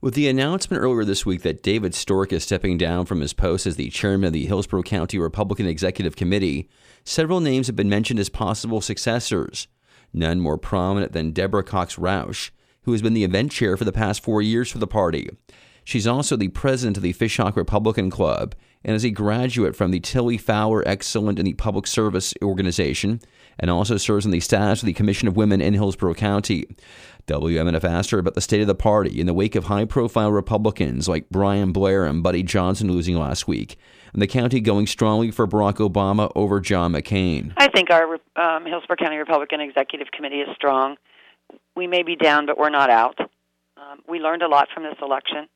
With the announcement earlier this week that David Stork is stepping down from his post as the chairman of the Hillsborough County Republican Executive Committee, several names have been mentioned as possible successors. None more prominent than Deborah Cox Roush, who has been the event chair for the past 4 years for the party. She's also the president of the Fishhawk Republican Club and is a graduate from the Tilly Fowler Excellent in the Public Service organization and also serves on the staff of the Commission of Women in Hillsborough County. WMNF asked her about the state of the party in the wake of high-profile Republicans like Brian Blair and Buddy Johnson losing last week, and the county going strongly for Barack Obama over John McCain. I think our Hillsborough County Republican Executive Committee is strong. We may be down, but we're not out. We learned a lot from this election.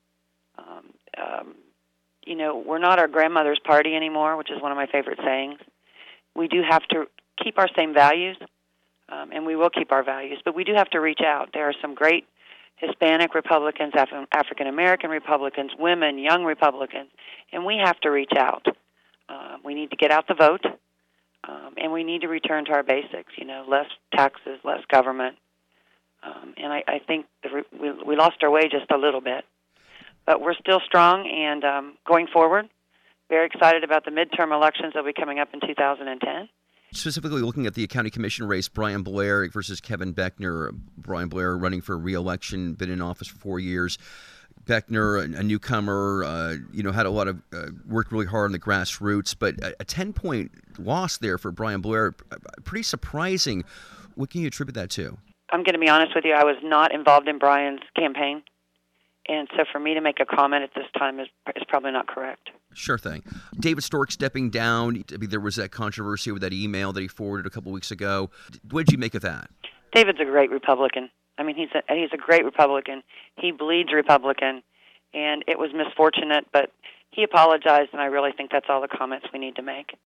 We're not our grandmother's party anymore, which is one of my favorite sayings. We do have to keep our same values, and we will keep our values, but we do have to reach out. There are some great Hispanic Republicans, African-American Republicans, women, young Republicans, and we have to reach out. We need to get out the vote, and we need to return to our basics, less taxes, less government. And I think we lost our way just a little bit. But we're still strong and going forward. Very excited about the midterm elections that will be coming up in 2010. Specifically looking at the county commission race, Brian Blair versus Kevin Beckner. Brian Blair running for re-election, been in office for 4 years. Beckner, a newcomer, had a lot of worked really hard on the grassroots, but a 10-point loss there for Brian Blair, pretty surprising. What can you attribute that to? I'm going to be honest with you. I was not involved in Brian's campaign. And so for me to make a comment at this time is probably not correct. Sure thing. David Stork stepping down. There was that controversy with that email that he forwarded a couple weeks ago. What did you make of that? David's a great Republican. I mean, he's a great Republican. He bleeds Republican, and it was misfortunate, but he apologized, and I really think that's all the comments we need to make.